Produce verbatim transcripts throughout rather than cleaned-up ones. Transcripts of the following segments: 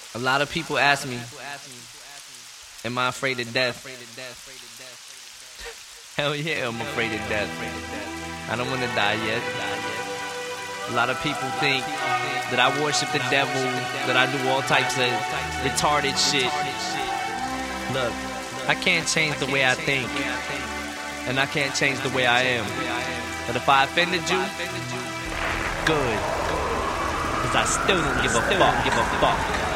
A lot of people ask me, am I afraid of death? Hell yeah, I'm afraid of death. I don't want to die yet. A lot of people think that I worship the devil, that I do all types of retarded shit. Look, I can't change the way I think, and I can't change the way I am. But if I offended you, good, cause I still don't give a fuck, give a fuck.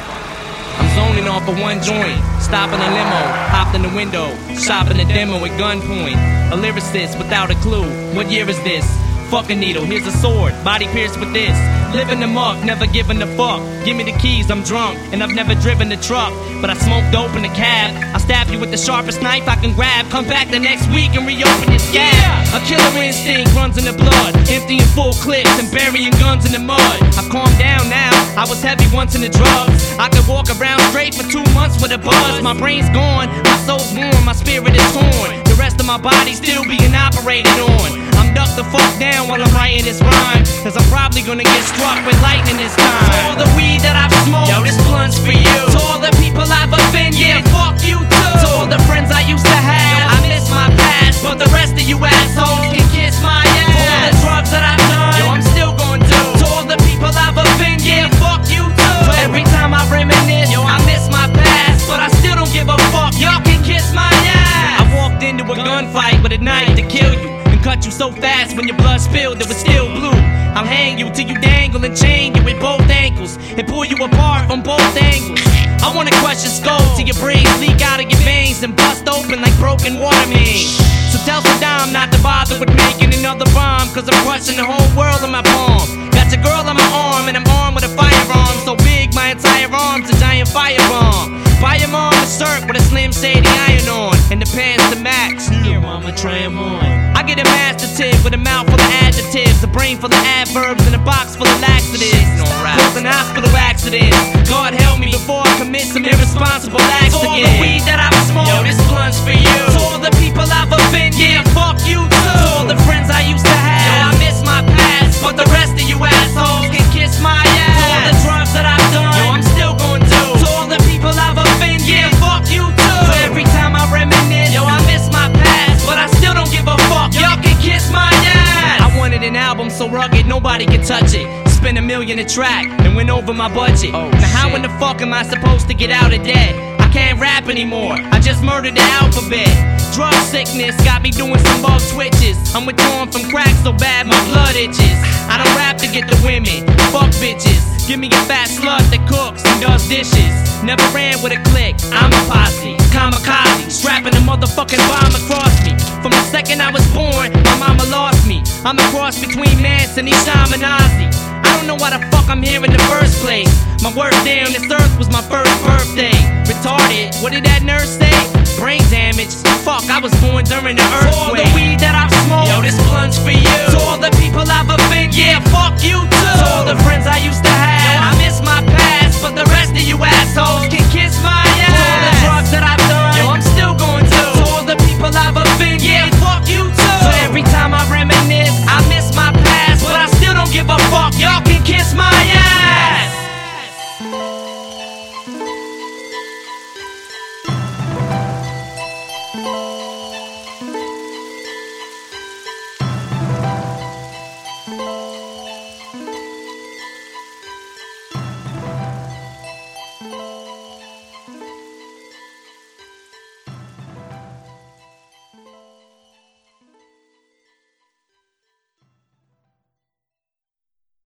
I'm zoning off of one joint, stopping a limo, hopped in the window, shopping a demo at gunpoint. A lyricist without a clue, what year is this? Fuck a needle, here's a sword, body pierced with this. Living the muck, never giving a fuck. Give me the keys, I'm drunk, and I've never driven the truck. But I smoke dope in the cab. I stab you with the sharpest knife I can grab. Come back the next week and reopen your scab. A killer instinct runs in the blood, emptying full clips and burying guns in the mud. I've calmed down now, I was heavy once in the drugs. I could walk around straight for two months with a buzz. My brain's gone, my soul's warm, my spirit is torn. The rest of my body still being operated on. I'm ducked the fuck down while I'm writing this rhyme, cause I'm probably gonna get struck with lightning this time. To all the weed that I've smoked, yo, this blunt's for you. To all the people I've offended, yeah, fuck you too. To all the friends I used to have, yo, I miss my past, but the rest of you assholes can kiss my ass. For all the drugs that I've done, yo, I'm still gonna do. To all the people I've offended, yeah, fuck you too. So every time I reminisce, yo, I miss my past, but I still don't give a fuck, y'all can kiss my ass. I walked into a gunfight with a knife to kill you, cut you so fast when your blood spilled it was still blue. I'll hang you till you dangle and chain you with both ankles and pull you apart from both angles. I wanna crush your skull till your brains leak out of your veins and bust open like broken water mains. So tell Saddam not to bother with making another bomb, cause I'm crushing the whole world in my palm. Got your girl on my arm and I'm armed with a firearm so big my entire arm's a giant firebomb. Buy your mom a shirt with a Slim Shady iron on and the pants to match. Here, mama, try 'em on. I get a master tip with a mouth full of adjectives, a brain full of adverbs, and a box full of laxatives. Causing hospital accidents. God help me before I commit some irresponsible acts again. To all the weed that I've smoked, yo, this blunt's for you. To all the people I've offended, yeah, fuck you too. To all the friends I used to have, yo, I miss my past, but the rest of you assholes can kiss my ass. To all the drugs that I've done, yo, I'm still gonna do. To all the people I've offended, yeah, fuck you too. So every time I reminisce, yo, I miss my past, but I still don't give a fuck, y'all can kiss my ass. I wanted an album so rugged nobody could touch it. Spent a million a track and went over my budget. Oh, now how shit. In the fuck am I supposed to get out of debt? I can't rap anymore, I just murdered the alphabet. Drug sickness got me doing some bug twitches. I'm withdrawn from crack so bad my blood itches. I don't rap to get the women, fuck bitches. Give me a fat slut that cooks and does dishes. Never ran with a clique, I'm a posse. Kamikaze, strapping a motherfucking bomb across me. From the second I was born, my mama lost me. I'm a cross between Manson, Esham, and Ozzy. I don't know why the fuck I'm here in the first place. My worst day on this earth was my first birthday. Retarded, what did that nurse say? Brain damage, fuck, I was born during the earthquake. To all the weed that I've smoked, yo, this blunt's for you. To all the people I've offended, yeah, fuck you too. To all the friends I used to have, yo,